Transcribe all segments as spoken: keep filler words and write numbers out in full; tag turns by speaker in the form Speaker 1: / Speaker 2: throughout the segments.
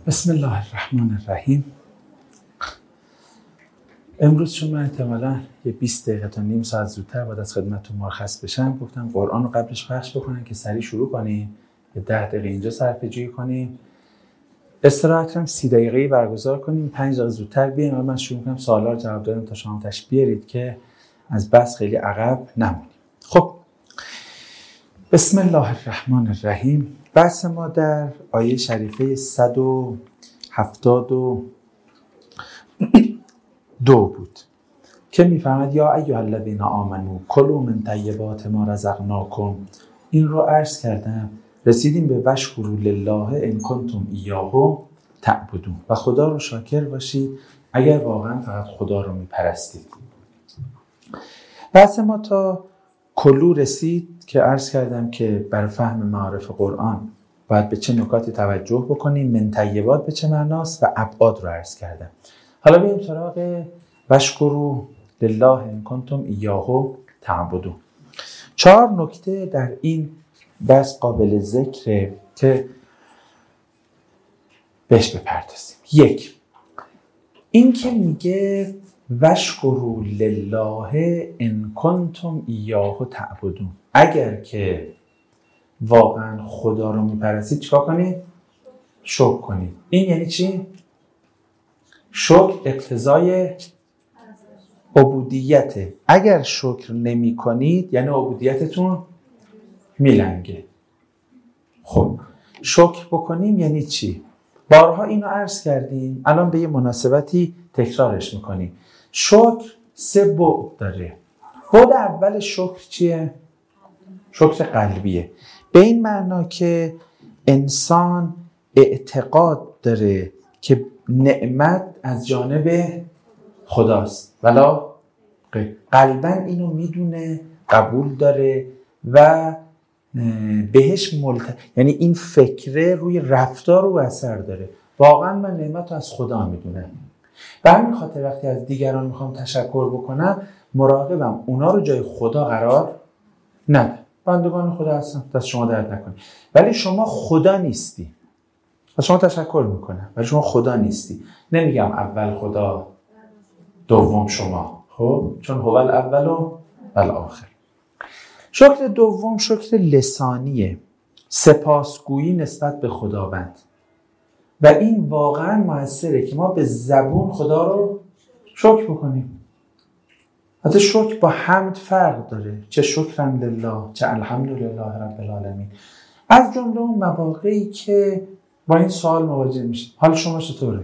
Speaker 1: بسم الله الرحمن الرحیم. امروز چون من احتمالاً یه بیست دقیقه تا نیم ساعت زودتر باید از خدمتتون مرخص بشم، گفتم قرآن رو قبلش پخش بکنم که سریع شروع کنیم، یه ده دقیقه اینجا صرفه‌جویی کنیم، استراحت هم سی دقیقه‌ای برگزار کنیم، پنج دقیقه زودتر بیایم. من شروع کنم سوالا رو جواب دادم تا شما تاش بیارید که از بس خیلی عقب نمونیم. خب بسم الله الرحمن الرحیم. بحث ما در آیه شریفه صد و هفتاد و دو بود که میفرماید یا ایها الذین آمنو کلوا من طیبات ما رزقناکم. این رو عرض کردم، رسیدیم به واشکروا لله ان کنتم ایاه تعبدون، و خدا رو شاکر باشید اگر واقعا فقط خدا رو میپرستید. بحث ما تا کلو رسید که عرض کردم که برای فهم معارف قرآن باید به چه نکاتی توجه بکنیم، من طیبات به چه معناست و ابعاد رو عرض کردم. حالا بریم سراغ واشکروا لله ان کنتم ایاه تعبدون. چهار نکته در این بحث قابل ذکره که بهش بپردازیم. یک، این که میگه واشکروا لله ان کنتم ایاه تعبدون، اگر که واقعا خدا رو میپرستید چیکار کنید؟ شکر کنید. این یعنی چی؟ شکر اقتضای عبودیته. اگر شکر نمی کنید یعنی عبودیتتون میلنگه. خب شکر بکنیم یعنی چی؟ بارها اینو عرض کردیم، الان به یه مناسبتی تکرارش میکنیم. شکر سه بعد داره. بعد اول شکر چیه؟ شکر قلبیه، به این معنا که انسان اعتقاد داره که نعمت از جانب خداست، ولی قلباً اینو میدونه، قبول داره و بهش ملت... یعنی این فکره روی رفتار و اثر داره. واقعاً من نعمت رو از خدا میدونم، به همین خاطر وقتی از دیگران میخوام تشکر بکنم مراقبم اونا رو جای خدا قرار ندم. بندگان خدا هستن، دست شما درد نکنه، ولی شما خدا نیستی. از شما تشکر میکنم ولی شما خدا نیستی. نمیگم اول خدا دوم شما، خب چون هو الاول و الاخر. شکر دوم شکر لسانیه، سپاسگویی نسبت به خداوند، و این واقعا موثره که ما به زبون خدا رو شکر بکنیم. حتی شکر با حمد فرق داره، چه شکرم لله چه الحمدلله رب العالمین. از جمله اون مواقعی که با این سوال مواجه میشه حال شما چطوره؟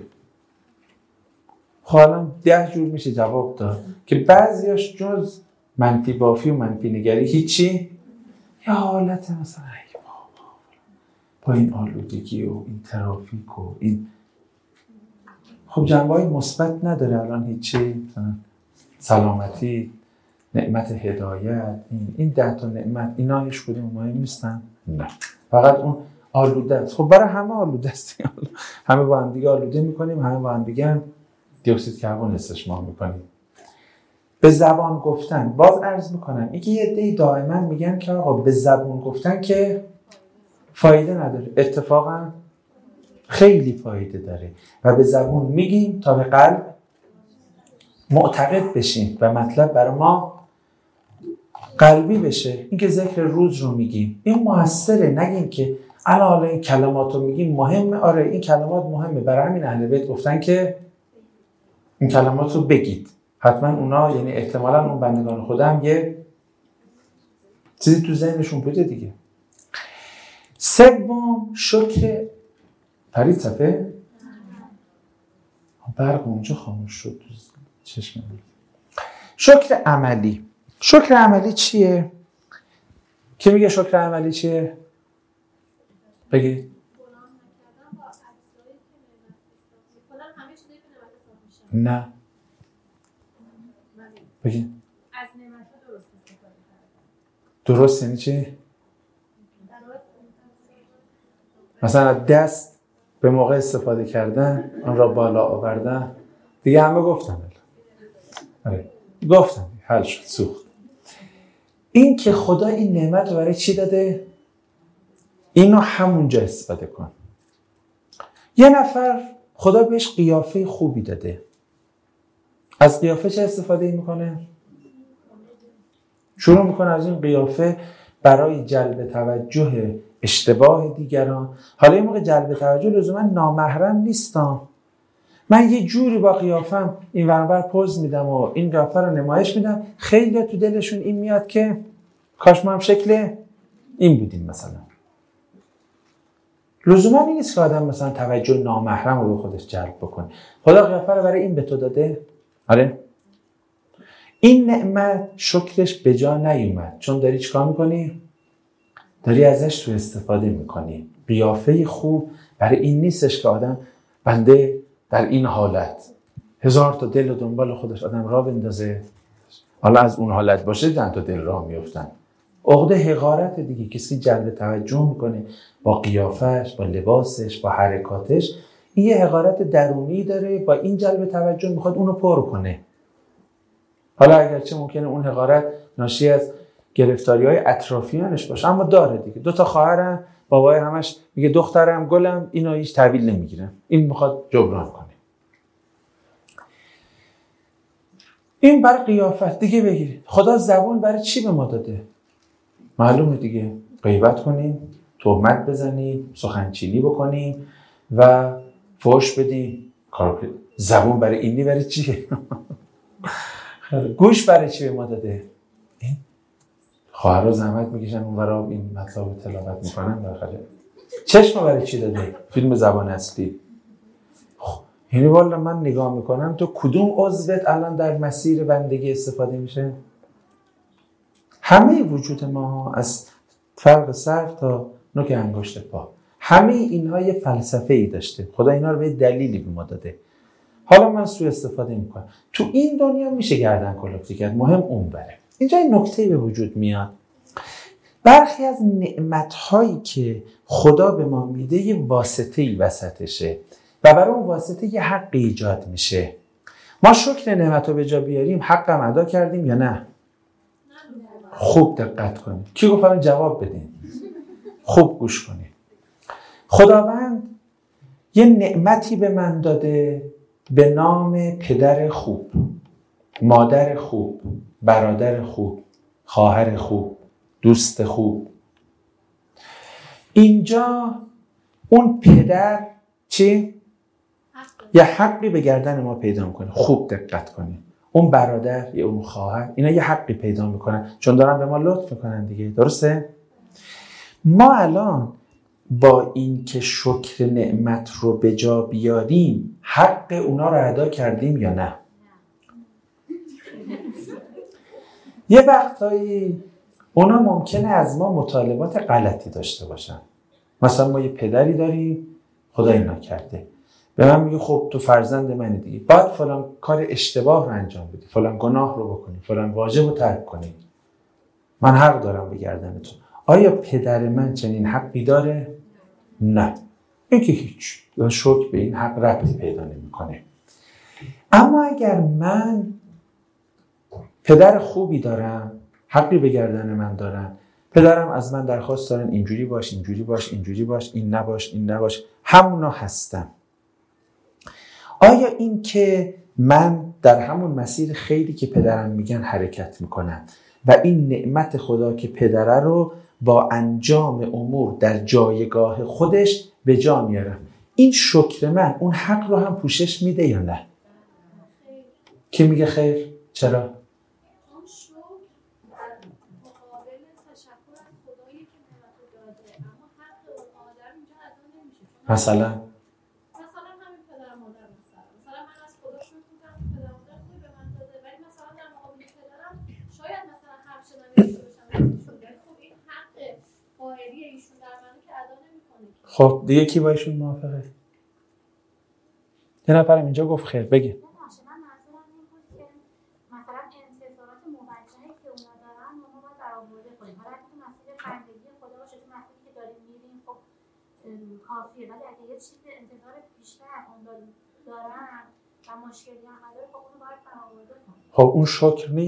Speaker 1: حالا ده جور میشه جواب داد که بعضیاش جز منفی بافی و منفی نگری هیچی، یا حالت مثلا ای بابا با این آلودگی و این ترافیک و این، خب جنبه‌های مثبت نداره الان هیچی؟ مثلا سلامتی، نعمت هدایت، این این ده تا نعمت، اینا هیچ کدوم مهم نیستن؟ نه، فقط اون آلوده است. خب برای همه آلوده است، همه با هم دیگه آلوده میکنیم، همه با هم دیگه دی اکسید کربن استشمام میکنیم. به زبان گفتن باز عرض میکنم، اینکه یه عده‌ای دائما میگن که آقا به زبان گفتن که فایده نداره. اتفاقا خیلی فایده داره و به زبان میگیم تا به قلب معتقد بشیم و مطلب برای ما قلبی بشه. این که ذکر روز رو میگیم این موثره، نگیم که الان حالا این کلمات رو میگیم مهمه. آره این کلمات مهمه، برای همین اهل بیت گفتن که این کلمات رو بگید. حتما اونا یعنی احتمالاً اون بندگان خدا هم یه چیزی تو ذهنشون بوده دیگه. سوم شکر پرید صفحه برق اونجا خاموش شد چشم. شکر عملی. شکر عملی چیه؟ کی میگه شکر عملی چیه؟ بگید. نه بگید. از نعمت درست استفاده کردن. درست یعنی چی؟ مثلا دست به موقع استفاده کردن، آن را بالا آوردن. دیگه همه گفتن. آره گفتم حل شد، سوخت. این که خدا این نعمت رو برای چی داده؟ اینو همونجا استفاده کن. یه نفر خدا بهش قیافه خوبی داده، از قیافه چه استفاده میکنه؟ شروع میکنه از این قیافه برای جلب توجه اشتباه دیگران. حالا این موقع جلب توجه لزوما نامحرم نیستم، من یه جوری با قیافم این ورانور پوز میدم و این قیافه رو نمایش میدم، خیلی تو دلشون این میاد که کاش ما هم شکل این بودیم مثلا. لزوما این نیست که آدم مثلا توجه نامحرم رو به خودش جلب بکنه. خدا قیافه رو برای این به تو داده. آره این نعمت شکرش به جا نیومد، چون داری چیکار میکنی؟ داری ازش سوء استفاده میکنی. قیافه خوب برای این نیستش که آدم بنده در این حالت هزار تا دل و دنبال خودش آدم راه بندازه، حالا از اون حالت باشه چند تا دل راه میفتن. عقده حقارت دیگه، کسی جلب توجه میکنه با قیافش، با لباسش، با حرکاتش، این یه حقارت درونی داره، با این جلب توجه میخواد اونو پر کنه. حالا اگرچه ممکنه اون حقارت ناشی از گرفتاری های اطرافیانش باشه، اما داره دیگه. دو تا خواهرن، بابای همش میگه دخترم گلم، اینو هیچ تحویل نمیگیره، این میخواد جبران کنه. این برای قیافت دیگه بگیرید. خدا زبون برای چی به ما داده؟ معلومه دیگه، غیبت کنیم، تهمت بزنیم، سخنچینی بکنیم و فحش بدیم. کار زبون برای اینی برای چیه؟ گوش برای چی به ما داده؟ این خواهرها زحمت میکشن اونورا این مطلب تلاوت میکنن داخله. چشم برای چی داده؟ فیلم زبان اصلی. خب یعنی والا من نگاه میکنم تو کدوم عضوت الان در مسیر بندگی استفاده میشه؟ همه وجود ما از فرق سر تا نوک انگشت پا، همه اینها یه فلسفه ای داشته. خدا اینا رو به دلیلی به ما داده. حالا من سوء استفاده میکنم. تو این دنیا میشه گردن کلفتی کرد، مهم اون بره. اینجا این نکته به وجود میاد. برخی از نعمت‌هایی که خدا به ما میده یه واسطه‌ای وسطشه و برای اون واسطه یه حق ایجاد میشه. ما شکر نعمت رو به جا بیاریم، حقم ادا کردیم یا نه؟ خوب دقت کنید. کی گفت الان جواب بدین؟ خوب گوش کنید. خداوند یه نعمتی به من داده به نام پدر خوب، مادر خوب، برادر خوب، خواهر خوب، دوست خوب. اینجا اون پدر چی؟ یه حقی به گردن ما پیدا میکنه. خوب دقت کنید. اون برادر یا اون خواهر، اینا یه حقی پیدا میکنن چون دارن به ما لطف میکنن دیگه. درسته؟ ما الان با این که شکر نعمت رو به جا بیاریم حق اونا رو ادا کردیم یا نه؟ یه وقتایی اونا ممکنه از ما مطالبات غلطی داشته باشن. مثلا ما یه پدری داریم خدا اینا کرده، به من میگه خب تو فرزند منی دیگه، باید فلان کار اشتباه رو انجام بدی، فلان گناه رو بکنی، فلان واجب رو ترک کنی. من حق دارم به گردنتون. آیا پدر من چنین حقی داره؟ نه. این که هیچ شکر به این حق ربطی پیدا نمی‌کنه. اما اگر من پدر خوبی دارم، حقی به گردن من دارن، پدرم از من درخواست دارن اینجوری باش، اینجوری باش، اینجوری باش، این نباش، این نباش، همونا هستم. آیا این که من در همون مسیر خیلی که پدرم میگن حرکت میکنم و این نعمت خدا که پدره رو با انجام امور در جایگاه خودش به جا میارم، این شکر من اون حق رو هم پوشش میده یا نه؟ کی میگه خیر؟ چرا؟ مثلا
Speaker 2: مثلا همین پدر مادر مثلا مثلا من از خدا شکر میکنم که پدر مادر خوبی به من داده، ولی مثلا در مقابل پدرم شاید مثلا حرف شدن داشته باشم ازشون، ولی خب این حق قاهری ایشون در منه که ادا نمیکنه.
Speaker 1: خب دیگه کی با ایشون موافقه؟ یه نفرم اینجا گفت خیر بگی.
Speaker 3: من منظورم این بود که مثلا انتظارات موجهی که اونا دارن ما باید برآورده کنیم. حالا اگه تو مسیر بندگی خدا باشه، تو مسیری که داریم میریم خب کافیه، ولی اگه یه چیز انتظار بیشتر اون دارن و مشکلی هم نداره خب اونو باید برآورده کنیم.
Speaker 1: خب اون شکر نی؟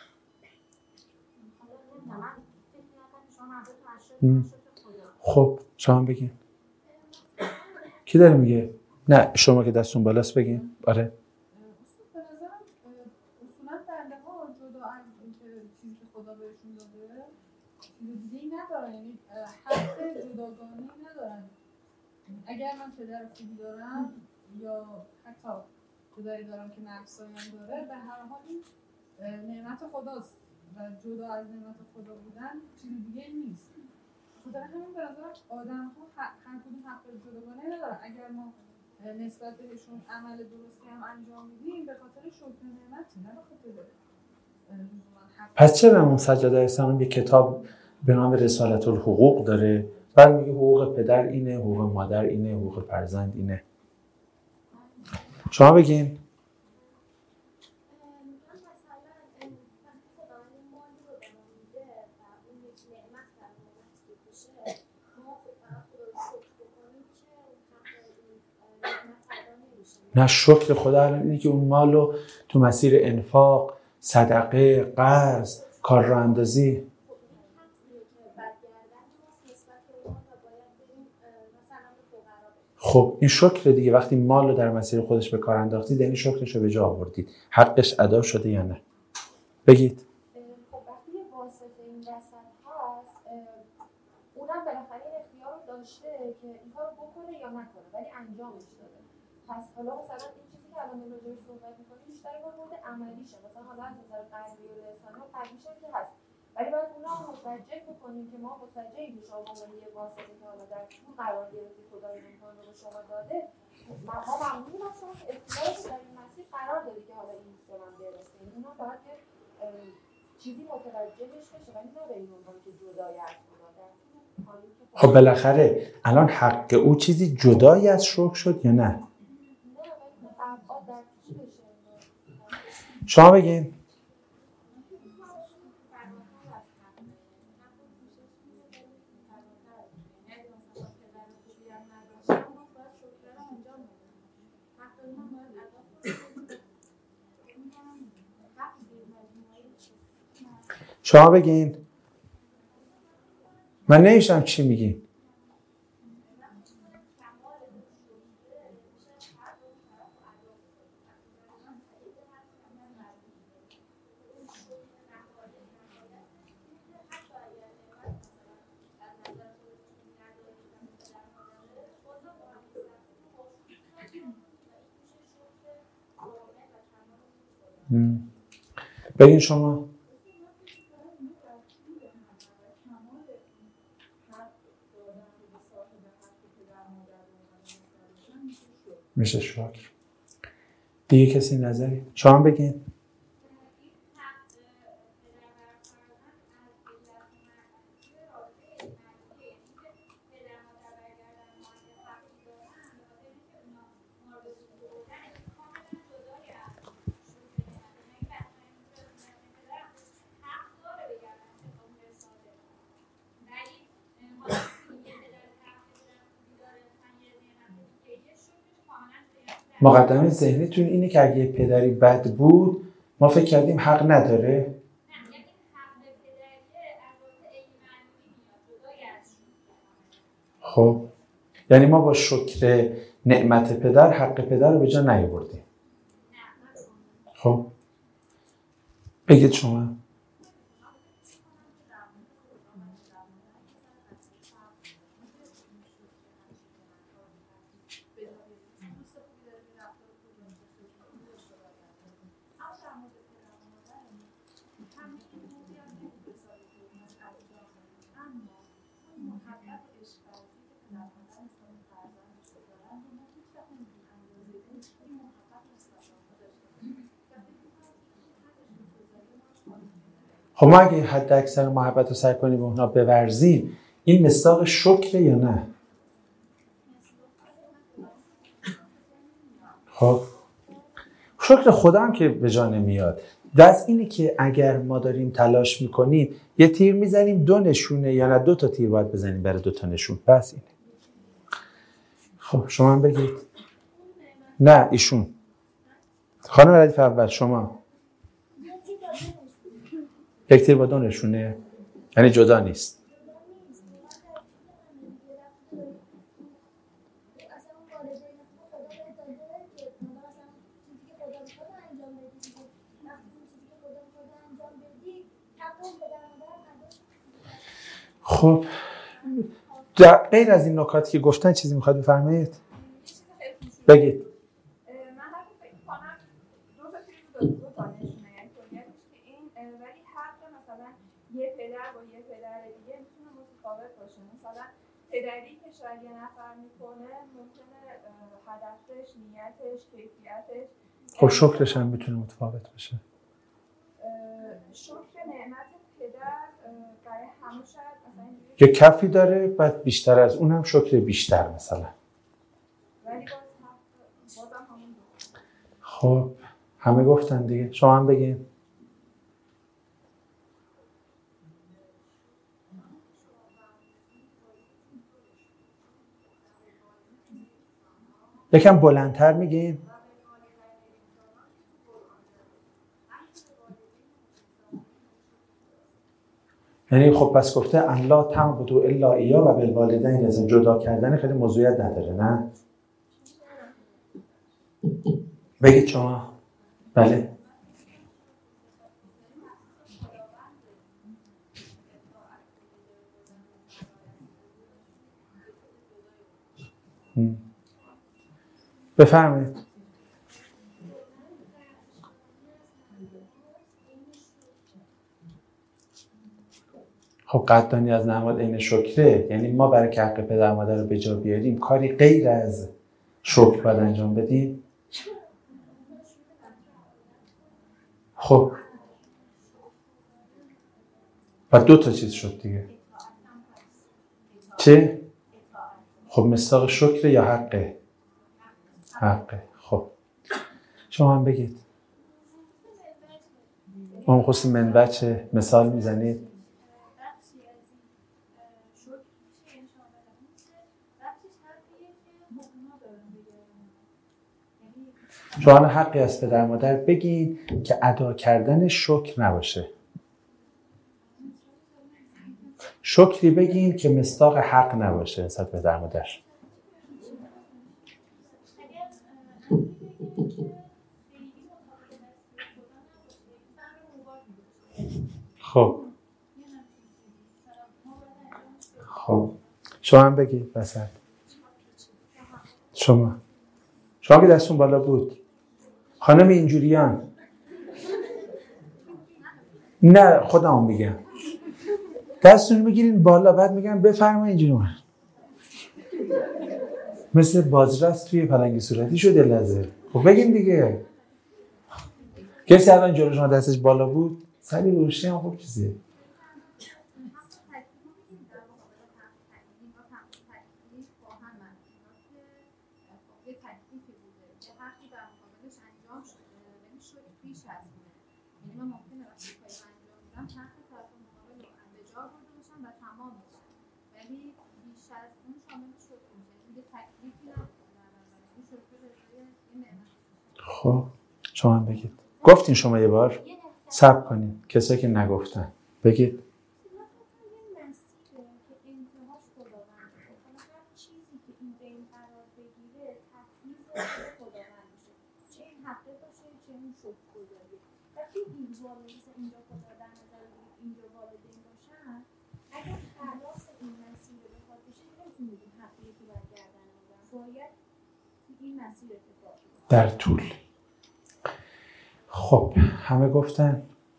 Speaker 3: حالا نمیدونم، من فکر می‌کردم شما منظورتون از شکر خدا.
Speaker 1: خب شما بگین. کی کی داره میگه؟ نه شما که دستون بالاست بگین. آره
Speaker 4: به نظرم اصولا بنده ها جدا از اینکه چیزی که خدا بهشون داده چیز دیگه‌ای ندارن، یعنی حق جداگانه‌ای ندارن. اگر من پدر خوبی دارم یا حتی پدری دارم که نقصایی داره، به هر حال این نعمت خداست و جدا از نعمت خدا بودن چیز دیگه نیست. خاطر همین به نظر آدم ها هر کدوم حق جداگانه ندارن. اگر ما نسبت بهشون عمل درستی هم انجام میدیم به خاطر شکر نعمتی، نه به خاطر
Speaker 1: پس چرا امام سجاده اسلام یک کتاب به نام رسالت الحقوق داره؟ بعد میگه حقوق پدر اینه، حقوق مادر اینه، حقوق فرزند اینه. شما بگین. نه شکر خدا اینه که اون مالو تو مسیر انفاق، صدقه، قرض، کار راه اندازی. خب این شکر دیگه. وقتی مال رو در مسیر خودش به کار انداختید یعنی شکرش رو به جا آوردید، حقش ادا شده یا نه. بگید.
Speaker 5: خب وقتی یه واسطه این وسط هست، اونم بالاخره این اختیار رو داشته که این کار رو بکنه یا نکنه، ولی انجامش داده. پس حالا مثلا این چیزی که الان راجعش صحبت می‌کنیم بیشتر با مورد عملیشه، مثلا حالا از نظر قلبی و لسانی و قلبیش که هست، ولی باید اونا رو متوجه بکنیم که ما متوجهیم که شما به یه واسطه که حالا در طول قرار گرفتی خدا این امکان رو به شما داده، ما ممنونیم از شما که اختیارش در این مسیر قرار دادی که حالا این به من برسه. اونا باید که چیزی متوجهش بشه، ولی نه به این عنوان که جدای از خدا.
Speaker 1: خب بالاخره الان حق او چیزی جدای از شکر شد یا نه؟ شما بگین. شما بگین. من نمیشم چی میگین. بگین شما. میشه شکر. دیگه کسی نظری؟ شما بگین. مقدمه ذهنیتون اینه که اگه پدری بد بود ما فکر کردیم حق نداره. خب یعنی ما با شکر نعمت پدر حق پدر رو به جا نیاوردیم. خب بگید شما. خب ما اگه حد اکثر محبت رو سعی کنیم به اونا بورزیم این مصداق شکره یا نه؟ خب شکر خدا هم که به جا نمیاد. دست اینه که اگر ما داریم تلاش میکنیم یه تیر میزنیم دو نشونه یا نه دو تا تیر باید بزنیم برای دو تا نشون. بس اینه. خب شما هم بگید. نه ایشون. خانم ردیف اول شما. یک تیر با دو نشونه یعنی جدا نیست. خب در غیر از این نکاتی که گفتن چیزی میخواد بفرمایید؟ بگید.
Speaker 5: من حتی فکر کنم دو تا چیز دو دو تا نشونه یعنی کلیتش که این ولی حق مثلا یه پدر با یه پدر دیگه میتونه متفاوت باشه. مثلا پدری که شاید یه نفر میکنه ممکنه هدفش، نیتش، کیفیتش
Speaker 1: خب شکرش هم میتونه متفاوت باشه.
Speaker 5: شکر نعمت پدر برای همه شاید مثلا
Speaker 1: یه کفی داره بعد بیشتر از اون هم شکر بیشتر مثلا.
Speaker 5: ولی باز بازم همون دو.
Speaker 1: خب همه گفتن دیگه، شما هم بگین. یکم بلندتر میگین. یعنی خب پس گفته ان لا تعبدوا الا ایا و بالوالدین احسانا، جدا کردن خیلی موضوعیت نداره نه؟ بگید شما. بله. بفرمایید. خب قدردانی از نعمات عین شکره، یعنی ما برای که حق پدر مادر رو به جا بیاریم کاری غیر از شکر باید انجام بدیم. خب و دو تا چیز شد دیگه. چه؟ خب مصداق شکر یا حقه؟ حقه. خب شما هم بگید. اون خصوصی من بچه مثال میزنید. شما حقی از پدر مادر بگید که ادا کردن شکر نباشه. شکری بگین که مصداق حق نباشه نسبت به پدر مادر. خب خب شما هم بگید وسط. شما شما که دستون بالا بود. خانم اینجوریان. نه خودم میگم. دستون میگیرین بالا بعد میگم بفرمایید اینجوری من. مثل بازرس توی پلنگ صورتی شده لحظه. خب بگین دیگه. کسی الان جلو شما دستش بالا بود؟ سری روشی هم خوب چیزیه. خب شما هم بگید. گفتین شما یه بار صبر کنین کسایی که نگفتن بگید. در طول. خب همه گفتن.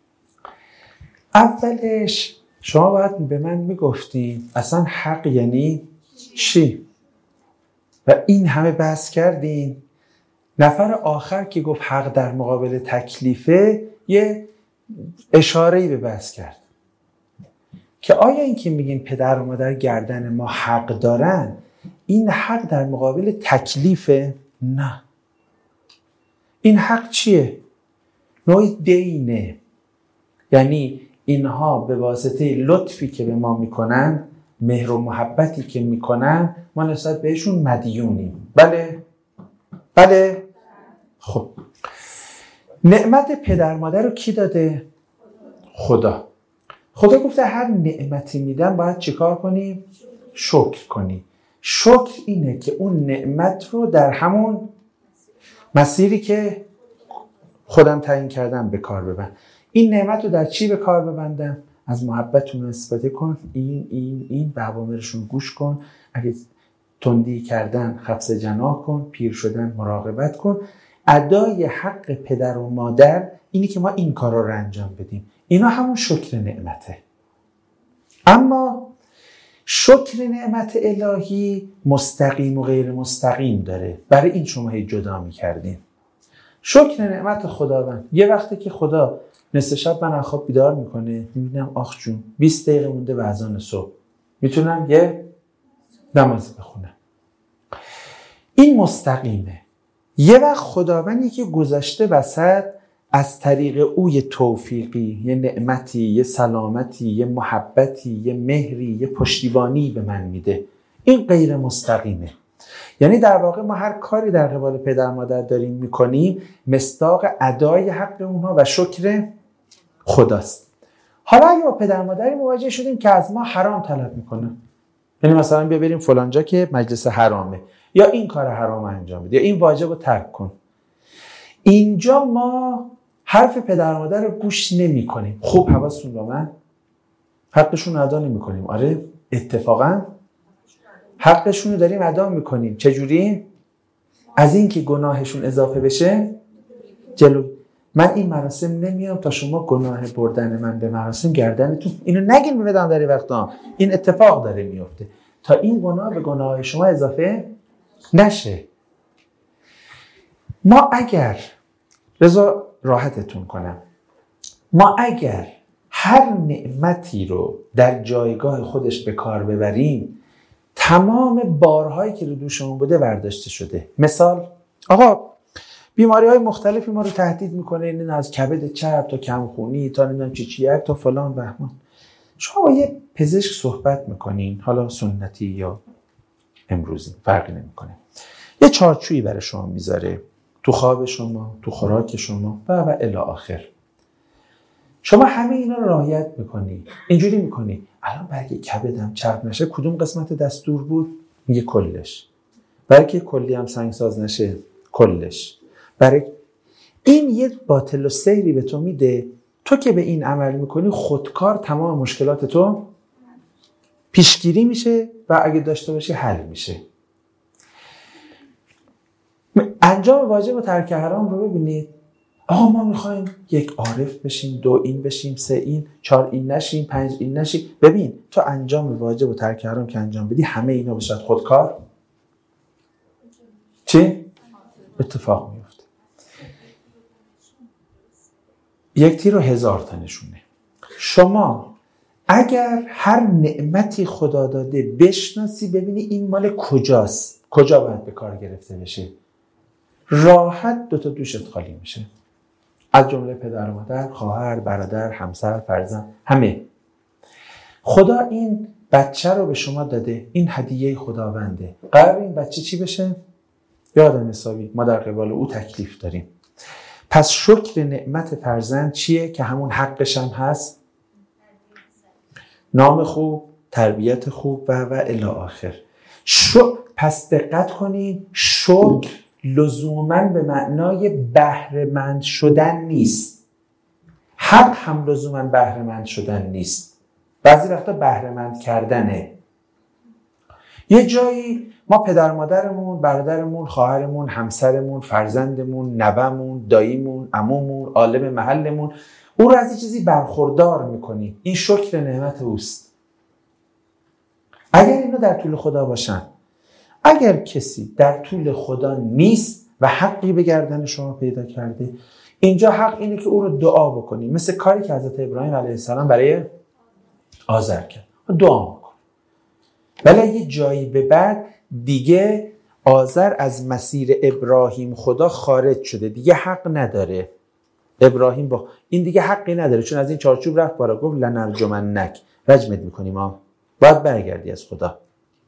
Speaker 1: اولش شما باید به من میگفتین اصلا حق یعنی چی و این همه بحث کردین. نفر آخر که گفت حق در مقابل تکلیفه یه اشاره‌ای به بحث کرد که آیا این که میگین پدر و مادر گردن ما حق دارن این حق در مقابل تکلیفه؟ نه. این حق چیه؟ نوعی دینه. یعنی اینها به واسطه لطفی که به ما میکنن، مهر و محبتی که میکنن، ما نسبت بهشون مدیونیم. بله؟ بله؟ خب نعمت پدر مادر رو کی داده؟ خدا. خدا گفته هر نعمتی میدن باید چیکار کنیم؟ شکر کنیم. شکر اینه که اون نعمت رو در همون مسیری که خودم تعیین کردم به کار ببند. این نعمت رو در چی به کار ببندم؟ از محبتتون استفاده کن، این این این به اوامرشون گوش کن، اگه تندی کردن خفض جناح کن، پیر شدن مراقبت کن. ادای حق پدر و مادر اینی که ما این کارا رو انجام بدیم. اینا همون شکر نعمته. اما شکر نعمت الهی مستقیم و غیر مستقیم داره. برای این شما هی جدا می‌کردین. شکر نعمت خداوند یه وقتی که خدا نصف شب من از خواب بیدار میکنه، میبینم آخ جون بیست دقیقه مونده به اذان صبح، میتونم یه نماز بخونم. این مستقیمه. یه وقت خداوندی که گذاشته وسط از طریق او یه توفیقی، یه نعمتی، یه سلامتی، یه محبتی، یه مهری، یه پشتیبانی به من میده. این غیر مستقیمه. یعنی در واقع ما هر کاری در قبال پدر مادر داریم میکنیم مصداق ادای حق اونها و شکر خداست. حالا اگه با پدر مادری مواجه شدیم که از ما حرام طلب میکنه، یعنی مثلا بیا بریم فلانجا که مجلس حرامه، یا این کار حرام انجام بده، یا این واجب رو ترک کن، اینجا ما حرف پدر مادر رو گوش نمی کنیم. خوب حواستون با من، حقشون رو ادا نمی کنیم. آره اتفاقا حقشون رو داریم ادا می کنیم. چجوری؟ از این که گناهشون اضافه بشه جلو. من این مراسم نمیام تا شما گناه بردن من به مراسم گردنتون، اینو نگین ببدم در وقتا، این اتفاق داره میفته، تا این گناه به گناه شما اضافه نشه. ما اگر رضا راحتتون کنم، ما اگر هر نعمتی رو در جایگاه خودش به کار ببریم، تمام بارهایی که رو دوشمون بوده برداشته شده. مثال، آقا بیماری های مختلفی ما رو تهدید میکنه، این از کبد چپ تا کمخونی تا نمیدونم چی چیک تا فلان بهمان. شما با یه پزشک صحبت میکنین، حالا سنتی یا امروزی فرقی نمیکنه، یه چارچوبی برای شما میذاره تو خواب شما، تو خوراک شما و و الی آخر. شما همه اینا رو رعایت میکنی، اینجوری میکنی الان برای که کبدم چرب نشه کدوم قسمت دستور بود؟ میگه کلش. برای که کلی هم سنگساز نشه کلش. برای این یه باطل و سیری به تو میده. تو که به این عمل میکنی خودکار تمام مشکلات تو پیشگیری میشه و اگه داشته باشی حل میشه. انجام واجب و ترک حرام رو ببینید. آقا ما میخوایم یک عارف بشیم، دو این بشیم، سه این، چهار این نشیم، پنج این نشیم. ببین تو انجام واجب و ترک حرام که انجام بدی همه اینا بشد خودکار چی؟ اتفاق میفته. یک تیر و هزار تا نشونه. شما اگر هر نعمتی خدا داده بشناسی، ببینی این مال کجاست، کجا باید به کار گرفته بشه، راحت دوتا دوشت خالی میشه. از جمله پدر و مادر، خواهر، برادر، همسر، فرزند، همه. خدا این بچه رو به شما داده، این هدیه خداونده. قرار این بچه چی بشه؟ یادم حسابی ما در قبال او تکلیف داریم. پس شکر نعمت فرزند چیه که همون حقش هم هست؟ نام خوب، تربیت خوب و و الی آخر. شو پس دقت کنید، شکر لزوماً به معنای بهره‌مند شدن نیست. حق هم لزوماً بهره‌مند شدن نیست. بعضی وقتا بهره‌مند کردنه. یه جایی ما پدر مادرمون، برادرمون، خواهرمون، همسرمون، فرزندمون، نوه‌مون، داییمون، عمومون، عالم محلمون، او رو از یه چیزی برخوردار میکنیم. این شکر نعمت اوست. اگر اینا در طول خدا باشن، اگر کسی در طول خدا نیست و حقی به گردن شما پیدا کرده، اینجا حق اینه که او رو دعا بکنی، مثل کاری که حضرت ابراهیم علیه السلام برای آذر کرد، دعا بکن. ولی یه جایی به بعد دیگه آذر از مسیر ابراهیم خدا خارج شده، دیگه حق نداره. ابراهیم با این دیگه حقی نداره، چون از این چارچوب رفت بارا، گفت لنرجمنک، رجمت میکنیم، ما باید برگردی از خدا.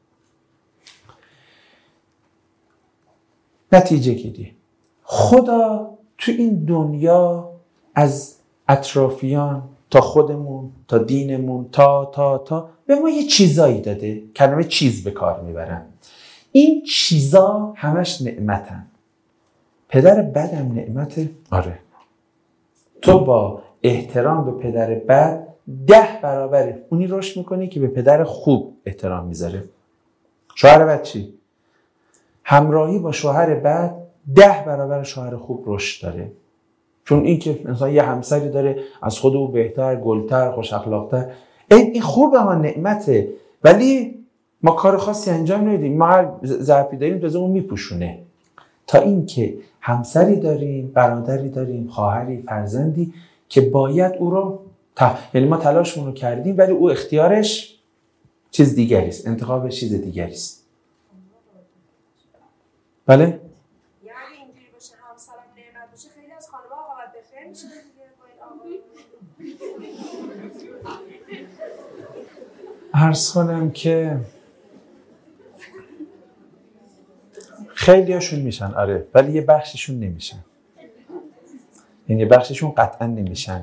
Speaker 1: نتیجه گیری. خدا تو این دنیا از اطرافیان تا خودمون تا دینمون تا تا تا به ما یه چیزایی داده. کلمه چیز به کار میبرن. این چیزا همش نعمتن. پدر بدم نعمته؟ آره. تو با احترام به پدر بد ده برابر اونی رشد میکنی که به پدر خوب احترام میذاره. شوهر بد چی؟ همراهی با شوهر بد ده برابر شوهر خوب رشد داره. چون این که مثلا یه همسری داره از خود او بهتر، گلتر، خوش اخلاقتر، این این خوبه ها، نعمته، ولی ما کار خاصی انجام نمیدیم. ما هر ضعفی داریم تازه اون میپوشونه. تا این که همسری داریم، برادری داریم، خواهری، فرزندی که باید او رو تا... یعنی ما تلاشمون رو کردیم ولی او اختیارش چیز دیگری است، انتخابش چیز دیگری است. بله؟
Speaker 6: یعنی اینجوری باشه همسرم نعمت باشه، خیلی از خانم‌ها عاقبت بخیر میشه دیگه با این آقایون.
Speaker 1: عرض کنم که خیلی هاشون میشن، آره، ولی یه بخششون نمیشن. یعنی یه بخششون قطعا نمیشن.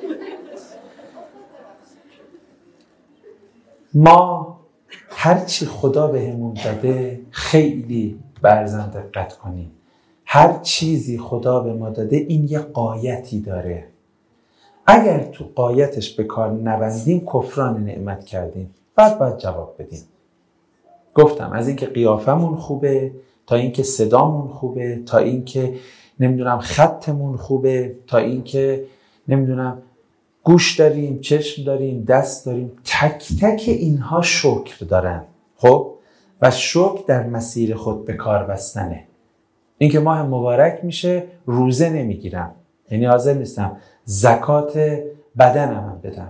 Speaker 1: ما هرچی خدا بهمون داده خیلی برزن دقت کنیم. هر چیزی خدا به ما داده این یه غایتی داره. اگر تو غایتش به کار نبندیم کفران نعمت کردیم. بعد باید جواب بدیم. گفتم از اینکه قیافمون خوبه تا اینکه صدامون خوبه تا اینکه نمیدونم خطمون خوبه تا اینکه نمیدونم گوش داریم، چشم داریم، دست داریم، تک تک اینها شکر دارن. خب و شکر در مسیر خود به کار بستنه. اینکه ماه مبارک میشه روزه نمیگیرم، یعنی حاضر نیستم زکات بدنم هم بدم،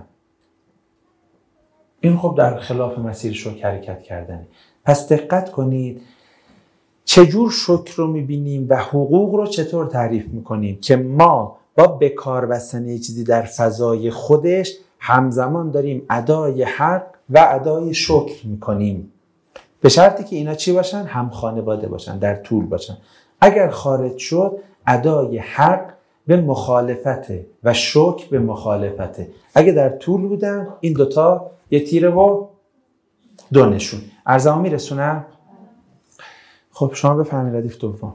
Speaker 1: این خب در خلاف مسیر شکر حرکت کردنه. پس دقت کنید چجور شکر رو میبینیم و حقوق رو چطور تعریف میکنیم که ما با بکار بستن یه چیزی در فضای خودش همزمان داریم ادای حق و ادای شکر میکنیم، به شرطی که اینا چی باشن؟ هم خانواده باشن، در طول باشن. اگر خارج شد ادای حق به مخالفته و شکر به مخالفته. اگه در طول بودن این دوتا یه تیره و دو نشون. عرضمو میرسونم؟ خب شما بفهمید ردیف دوم.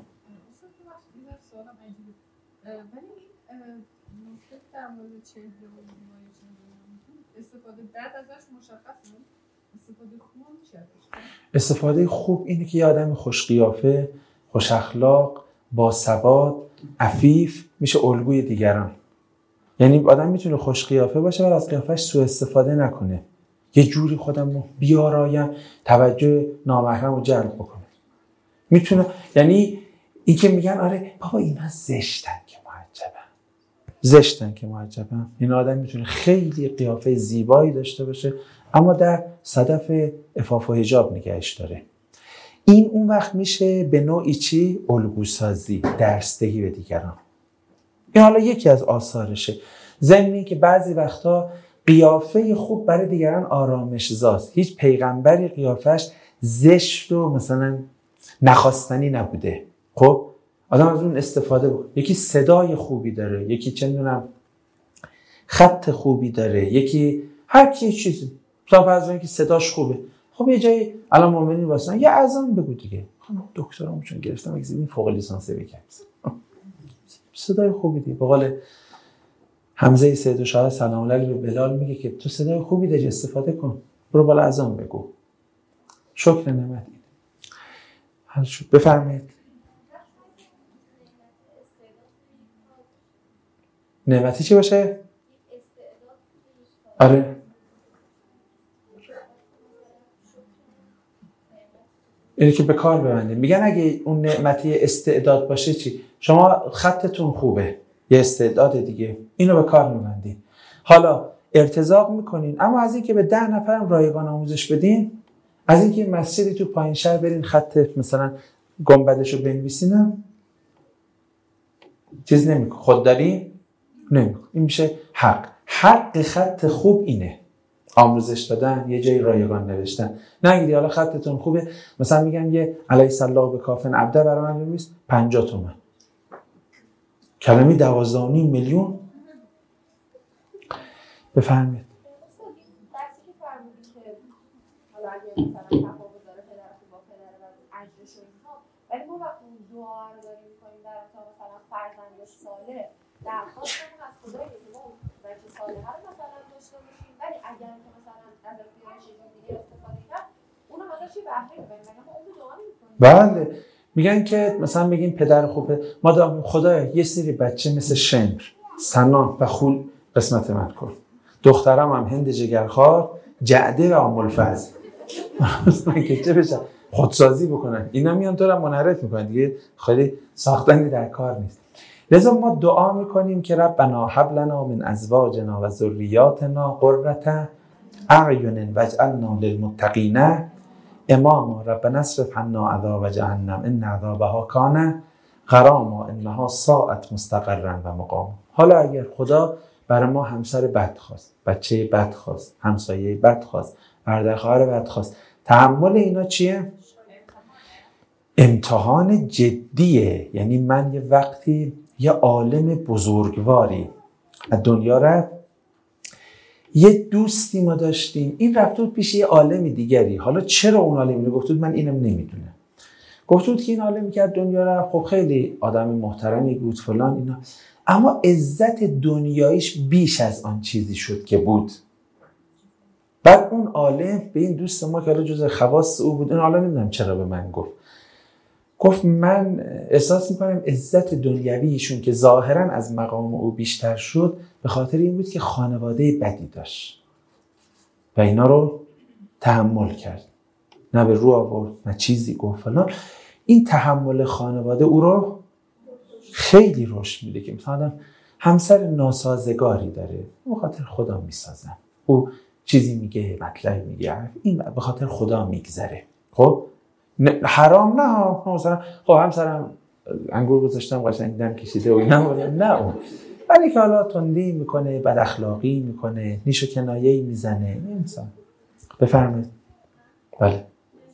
Speaker 4: ولی این نکته در مورد چهره و زیبایی استفاده بعد ازش مشخصه، استفاده خوب میشه ازش.
Speaker 1: استفاده خوب اینه که یه آدم خوش قیافه، خوش اخلاق، با ثبات، عفیف میشه الگوی دیگران. یعنی آدم میتونه خوش قیافه باشه ولی از قیافش سوء استفاده نکنه، یه جوری خودم رو بیارایم توجه نامحرم رو جلب بکنه. میتونه، یعنی این که میگن آره بابا اینا زشتن که معجبن، زشتن که معجبن، این آدم میتونه خیلی قیافه زیبایی داشته باشه اما در صدف عفاف و حجاب نگهش داره. این اون وقت میشه به نوعی چی؟ الگوسازی، درسدهی به دیگران. این حالا یکی از آثارشه. ضمن که بعضی وقتا قیافه خوب برای دیگران آرامش زاست. هیچ پیغمبری قیافش زشت و مثلا نخواستنی نبوده. خب آدم از اون استفاده بود. یکی صدای خوبی داره، یکی چه میدونم خط خوبی داره، یکی هر کی چیزی. مثلا فرض کنید که صداش خوبه، خب یه جایی الان مؤمنین واسن یه اذان بگو دیگه. خب دکترامو چون گرفتم اگه فوق لیسانس بگم صدای خوبی دیگه. به قول حمزه سید و شاه سلام الله به بلال میگه که تو صدای خوبی داری استفاده کن، برو بالا اذان بگو. شکر نعمت این حل شد. بفرمایید. نعمتی چی باشه؟ آره اینه که به کار ببندیم. میگن اگه اون نعمتی استعداد باشه چی؟ شما خطتون خوبه، یه استعداد دیگه، اینو به کار میبندین. حالا ارتزاق میکنین، اما از این که به ده نفرم رایگان آموزش بدین، از این که مسجدی تو پایین شهر برین خط مثلا گنبدشو بنویسینم چیز نمیکن، خودداری نمیکن. این میشه حق. حق خط خوب اینه، آموزش دادن، یه جایی رایگان نوشتن. نگیدی حالا خطتون خوبه مثلا میگم یه علیه الله به کافن عبده برای من بنویس پنجاه تومن، کلمه دوازده و نیم میلیون. بفرمایید.
Speaker 5: درسی که فرمودی که حالا اگه مثلا تفاوت داره پدر خوب با پدر بد اجرش و اینها، ولی ما وقتی اون دعا رو داریم می‌کنیم در تا مثلا فرزند صالح درخواستمون از خدایه که ما بچه صالحه رو مثلا داشته باشیم، ولی اگر که مثلا از اختیارش یه دیگه استفاده کرد اونو مثلا چی بهره ببریم، مگه ما اون دعا نمی‌کنیم؟
Speaker 1: بله، میگن که مثلا میگیم پدر خوبه، ما دعا خدایا یه سری بچه مثل شمر، سنا و خول قسمت من کن، دخترم هم هند جگرخوار، جعده و آملفز من که چه بشم خودسازی بکنن، اینا میان تو رو منحرف میکنن دیگه، خیلی ساختنی در کار نیست. لذا ما دعا میکنیم که ربنا هب لنا من ازواجنا و ذریاتنا قرة اعین واجعلنا للمتقین اماما ربنا اصرف عنا عذاب جهنم ان عذابها کان غراما انها ساءت مستقرا و مقاما. حالا اگر خدا برای ما همسر بد خواست، بچه بد خواست، همسایه بد خواست، برادر خواهر بد خواست، تحمل اینا چیه؟ امتحان جدیه. یعنی من یه وقتی یه عالم بزرگواری از دنیا رفت، یه دوستی ما داشتیم، این رفت بود پیش یه عالم دیگری. حالا چرا اون عالم اینو گفت بود من اینم نمیدونم. گفت بود که این عالمی که از دنیا رفت خب خیلی آدم محترمی بود فلان اینا، اما عزت دنیاییش بیش از آن چیزی شد که بود. بعد اون عالم به این دوست ما که حالا جز خواص او بود، این عالم نمیدونم چرا به من گفت گفت من احساس میکنم عزت دنیویشون که ظاهرا از مقام او بیشتر شد به خاطر این بود که خانواده بدی داشت و اینا رو تحمل کرد، نه به رو آورد نه چیزی گفت فلان. این تحمل خانواده او رو خیلی رشد میده که مثلا همسر ناسازگاری داره، به خاطر خدا میسازن، او چیزی میگه مطلب میگه این به خاطر خدا میگذره. خب حرام نه ها، مثلا خب همسرم انگور گذاشتم قشنگ دم کشیده و اینا، نه اون، ولی که حالا تندی میکنه، بد اخلاقی میکنه، نیش و کنایه‌ای میزنه این انسان. بفرمایید. بله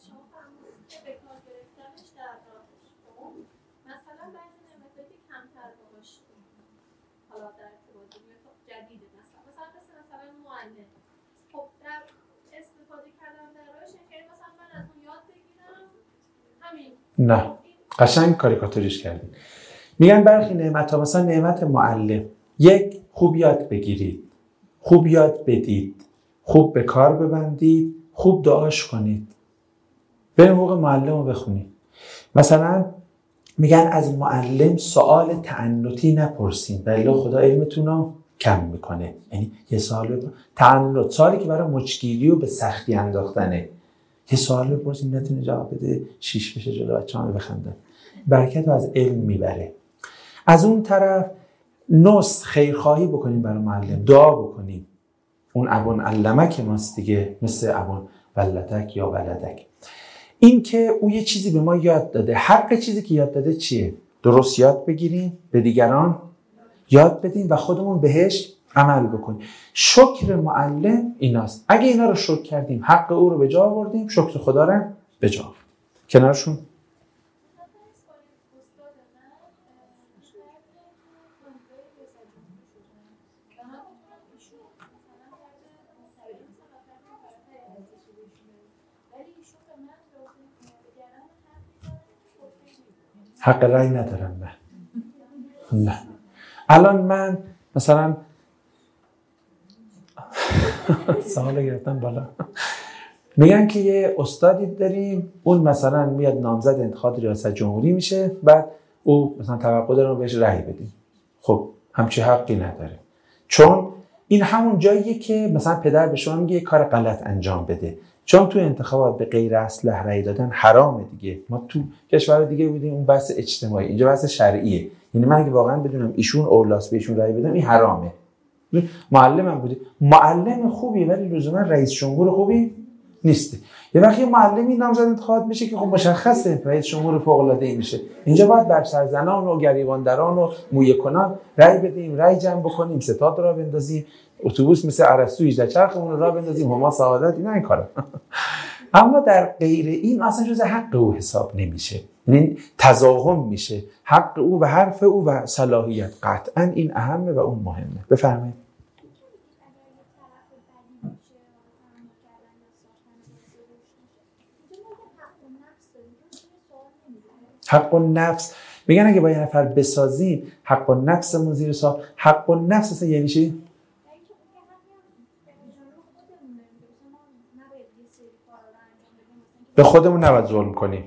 Speaker 1: نه قشنگ کاریکاتوریش کردید. میگن برخی نعمت ها، مثلا نعمت معلم، یک خوب یاد بگیرید، خوب یاد بدید، خوب به کار ببندید، خوب دعاش کنید، بریم حقوق معلم رو بخونید. مثلا میگن از معلم سوال تعنتی نپرسین ولی خدا علمتون رو کم میکنه. یعنی یه سوال تعنت، سوالی که برای مچگیری و به سختی انداختنه، یه سوال بپرسین نتونه جواب بده، شیش بشه جلو بچه‌ها بخندن، برکت رو از علم میبره. از اون طرف نصح خیرخواهی بکنیم برای معلم، دعا بکنیم، اون ابون علمک ماست دیگه، مثل ابون ولدک یا ولدک. این که او یه چیزی به ما یاد داده، حق چیزی که یاد داده چیه؟ درست یاد بگیریم، به دیگران یاد بدیم و خودمون بهش عمل بکنیم. شکر معلم ایناست. اگه اینا رو شکر کردیم، حق او رو به جا آوردیم، شکر خدا رو به جا آوردیم. کنارشون حق رأی ندارم من. نه الان من مثلا سوال گرفتم بالا، میگن که یه استادی داریم، اون مثلا میاد نامزد انتخابات ریاست جمهوری میشه، بعد او مثلا توقع داره بهش رأی بدیم. خب همچی حقی نداره، چون این همون جاییه که مثلا پدر به شما میگه کار غلط انجام بده، چون تو انتخابات به غیر اصلح رأی دادن حرامه دیگه. ما تو کشور دیگه بودیم اون بحث اجتماعی، اینجا بحث شرعیه. یعنی من اگه واقعا بدونم ایشون اولاس بهشون رأی بدم این حرامه. معلمم بوده، معلم خوبیه ولی لزوما رئیس جمهور خوبی نیسته. یه وقتی معلمی نامزد انتخابات میشه که خب مشخصه رئیس جمهور فوق العاده ای میشه، اینجا باید بر سرزنان و گریباندران و مویه کنان رأی بدیم، رأی جمع بکنیم، ستاد را بندازیم، اتوبوس مثل ارسطو هجده چرخمون را بندازیم، هما سعادت، اینا این کارا. اما در غیر این اصلا جز حق او حساب نمیشه، یعنی تضاهم میشه حق او و حرف او و صلاحیت. قطعا این اهمه و اون مهمه. بفرمایید. حق النفس میگن اگه با یه نفر بسازیم حق النفسمون زیر سوال. حق النفس اصلا یعنی چی؟ به خودمون نباید ظلم کنیم.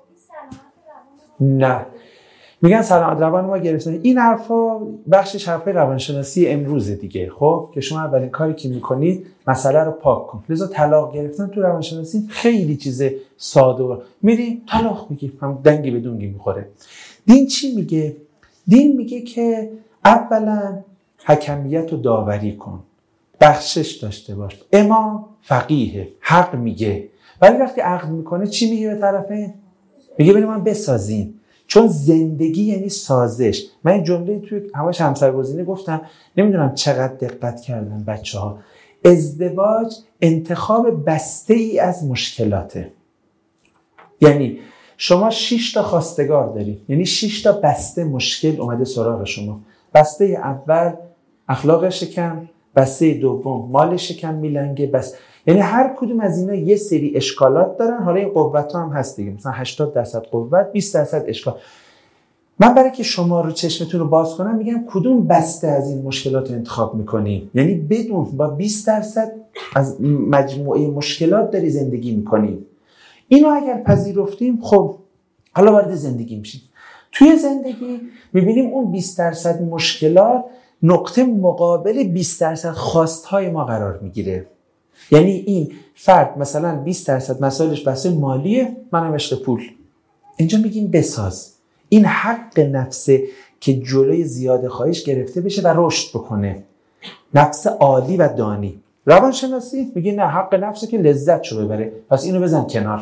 Speaker 1: نه میگن سلامت روان ما گرفتن. این حرفا بخشش حرفای روانشناسی امروزه دیگه. خب که شما اولین کاری که میکنید مسئله رو پاک کن. لذا طلاق گرفتن تو روانشناسی خیلی چیز ساده و میری طلاق میگی، هم دنگی به دونگی میخوره. دین چی میگه؟ دین میگه که اولا حکمیت رو داوری کن، بخشش داشته باش. امام فقیه، حق میگه، ولی وقتی عقل میکنه چی میگه به طرفه؟ میگه ببین من بسازین. چون زندگی یعنی سازش. من این جمله توی همش همسرگزینی گفتم، نمیدونم چقدر دقت کردن بچه ها. ازدواج انتخاب بسته ای از مشکلاته. یعنی شما شش تا خواستگار دارید، یعنی شش تا بسته مشکل اومده سراغ شما. بسته اول اخلاق شکم، بسته دوم مال شکم میلنگه، بس یعنی هر کدوم از اینا یه سری اشکالات دارن. حالا این قوت ها هم هست دیگه، مثلا هشتاد درصد قوت، بیست درصد اشکال. من برای که شما رو چشمتون رو باز کنم میگم کدوم بسته از این مشکلات رو انتخاب میکنی. یعنی بدون با بیست درصد از مجموعه مشکلات داری زندگی میکنی. اینو اگر پذیرفتیم خب حالا وارد زندگی میشیم. توی زندگی میبینیم اون بیست درصد مشکلات نقطه مقابل بیست درصد خواستهای ما قرار میگیره. یعنی این فرد مثلا بیست درصد مسائلش بحث مالیه، منم عشق پول. اینجا میگیم بساز. این حق نفسه که جلوی زیاده خواهش گرفته بشه و رشد بکنه. نفس عالی و دانی. روانشناسی میگه نه، حق نفسه که لذت شو ببره، پس اینو بزن کنار.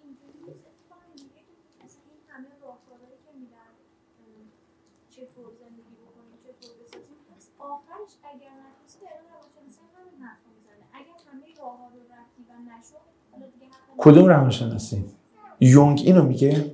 Speaker 1: کدوم روانشناسی؟ یونگ اینو میگه؟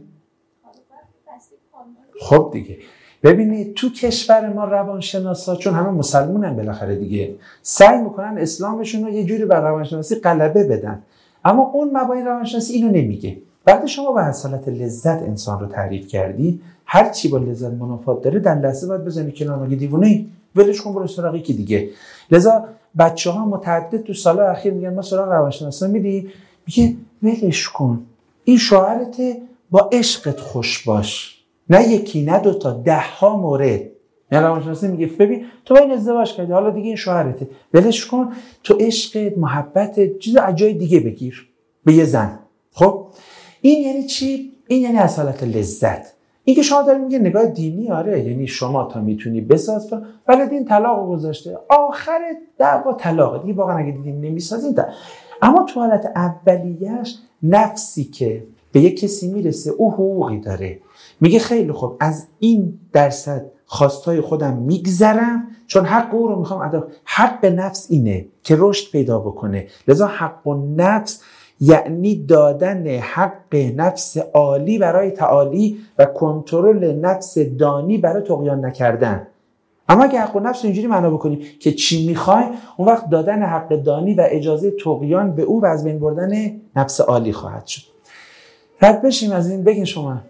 Speaker 1: خب دیگه ببینید تو کشور ما روانشناسا چون همه مسلمونن بالاخره دیگه سعی میکنن اسلامشون رو یه جوری بر روانشناسی غلبه بدن، اما اون مبانی روانشناسی اینو نمیگه. وقتی شما به حالت لذت انسان رو تعریف کردی، هر چی با لذت منافات داره در لحظه باید بزنی کنار، مگه دیوونه‌ای؟ ولش کن برو سراغ یکی دیگه. لذا بچه‌ها متعدد تو سال‌های اخیر میگن ما سراغ روانشناسا میدی، میگه ولش کن، این شوهرته، با عشقت خوش باش، نه یکی نه دوتا، ده ها مورد. یعنی روانشناسی میگه ببین تو با این ازدواج کردی، حالا دیگه این شوهرته، ولش کن، تو عشقت، محبت، چیز عجای دیگه بگیر به یه زن. خب این یعنی چی؟ این یعنی از حالت لذت. این که شما دارید میگه نگاه دینی، آره یعنی شما تا میتونی بساز، ولی دین طلاق گذاشته، آخر دعوا طلاق دیگه. واقعا اگه دین نمیسازین تا. اما تو حالت اولیه‌اش نفسی که به یک کسی میرسه او حقوقی داره، میگه خیلی خوب از این درصد خواستای خودم میگذرم چون حق او رو میخوام ادا. حق نفس اینه که رشد پیدا بکنه. لذا حق نفس یعنی دادن حق نفس عالی برای تعالی و کنترل نفس دانی برای طغیان نکردن. اما اگه حق نفس اینجوری معنا بکنیم که چی میخوای، اون وقت دادن حق دانی و اجازه طغیان به او و از بین بردن نفس عالی خواهد شد. رد بشیم از این. بگین شما.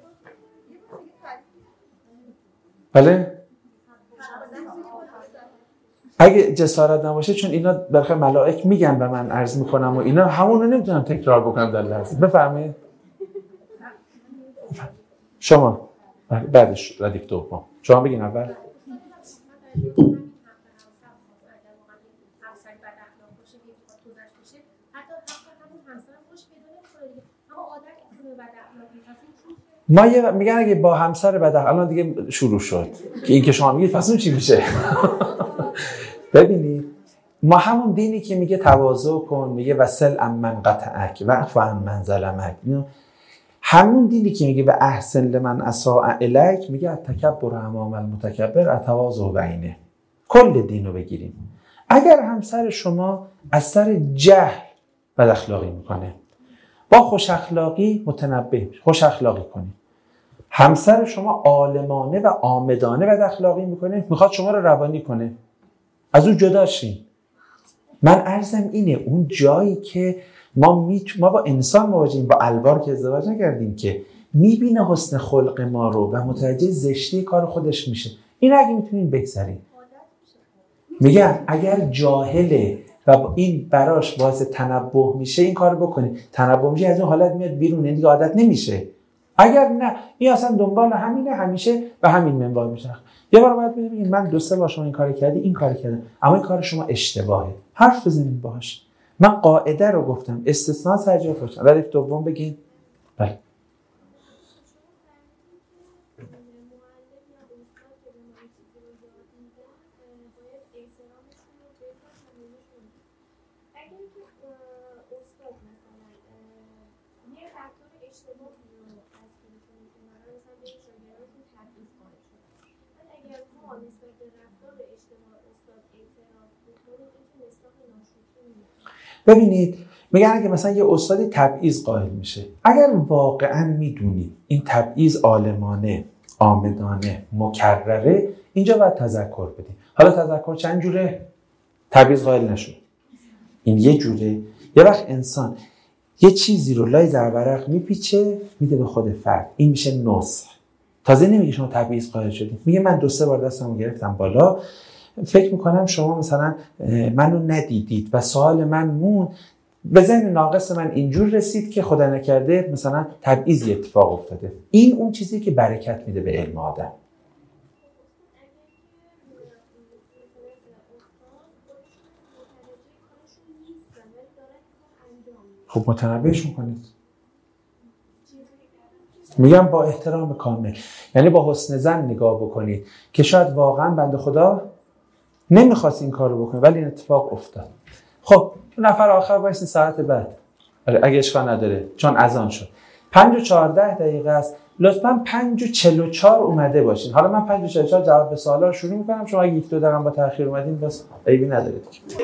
Speaker 1: بله؟ اگه جسارت نباشه، چون اینا برخی ملائک میگن و من عرض میکنم و اینا همون رو نمیتونم تکرار بکنم در لحظه. بفرمایید شما. بعدش ردیف دوم شما بگین اول. ما یه میگن اگه با همسر بد الان دیگه شروع شد که این که شما میگید پس اون چی میشه؟ ببینید ما همون دینی که میگه تواضع کن، میگه وصل امن قطعک و اعف عمن ظلمک، همون دینی که میگه به احسن لمن اساء الیک، میگه التکبر امام المتکبر التواضع بینه. کل دینو بگیریم. اگر همسر شما از سر جهل بد اخلاقی میکنه، با خوش اخلاقی متنبه خوش اخلاقی کنید. همسر شما عالمانه و عامدانه بد اخلاقی میکنه، میخواد شما رو روانی کنه، از اون جدا شین. من عرضم اینه اون جایی که ما می ما با انسان مواجهیم، با الوار که ازدواج نکردیم، که میبینه حسن خلق ما رو و متوجه زشتی کار خودش میشه. این اگه میتونین بگذارین. میگم اگر جاهله و با این براش باعث تنبه میشه این کارو بکنی. تنبه میشه از اون حالت میاد بیرون، دیگه عادت نمیشه. اگر نه این اصلا دنبال همینه، همیشه و همین منوال میشه. یه بار باید ببینید من دو سه بار شما این کارو کردی، این کارو کردم، اما این کار شما اشتباهه. حرف بزنید باهاش. من قاعده رو گفتم، استثناء سرجا گفتم. ردیف دوم بگین. بله. ببینید میگن اگه مثلا یه استادی تبعیض قائل میشه، اگر واقعا میدونید این تبعیض عالمانه، عامدانه، مکرره، اینجا باید تذکر بدید. حالا تذکر چند جوره؟ تبعیض قائل نشو، این یه جوره. یه وقت انسان یه چیزی رو لای زربرق میپیچه میده به خود فرد، این میشه نصح. تازه نمیگه شما تبعیض قائل شدید، میگه من دو سه بار دستمو گرفتم بالا، فکر میکنم شما مثلا منو ندیدید و سوال من مون به ذهن ناقص من اینجور رسید که خدا نکرده مثلا تبعیضی اتفاق افتاده. این اون چیزی که برکت میده به علم آدم. خب متنبهش میکنید. میگم با احترام کامل، یعنی با حسن ظن نگاه بکنید که شاید واقعا بنده خدا نمیخواست این کار رو بکنه ولی این اتفاق افتاد. خب نفر آخر بایستین ساعت بعد، اگه اشکال نداره چون اذان شد. پنج و چهارده دقیقه است، لطفاً پنج و چل و چهار اومده باشین. حالا من پنج و چل و چهار جواب به سوالا رو شروع میکنم، شما اگه یک دو دقیقه با تاخیر اومدین بس عیبی نداره.